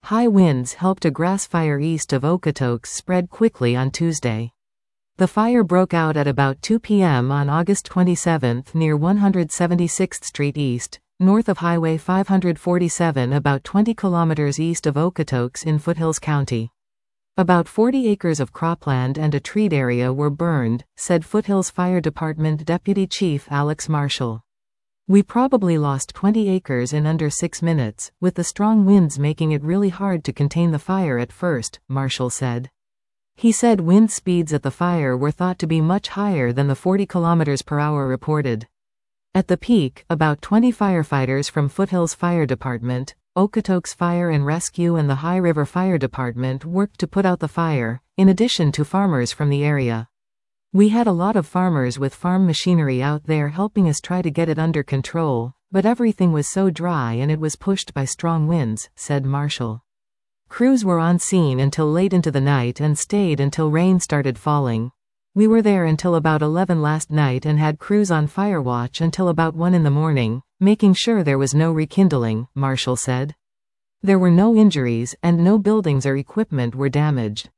High winds helped a grass fire east of Okotoks spread quickly on Tuesday. The fire broke out at about 2 p.m. on August 27 near 176th Street East, north of Highway 547, about 20 kilometers east of Okotoks in Foothills County. About 40 acres of cropland and a treed area were burned, said Foothills Fire Department Deputy Chief Alex Marshall. We probably lost 20 acres in under 6 minutes, with the strong winds making it really hard to contain the fire at first, Marshall said. He said wind speeds at the fire were thought to be much higher than the 40 km per hour reported. At the peak, about 20 firefighters from Foothills Fire Department, Okotoks Fire and Rescue and the High River Fire Department worked to put out the fire, in addition to farmers from the area. We had a lot of farmers with farm machinery out there helping us try to get it under control, but everything was so dry and it was pushed by strong winds, said Marshall. Crews were on scene until late into the night and stayed until rain started falling. We were there until about 11 last night and had crews on fire watch until about 1 in the morning, making sure there was no rekindling, Marshall said. There were no injuries and no buildings or equipment were damaged.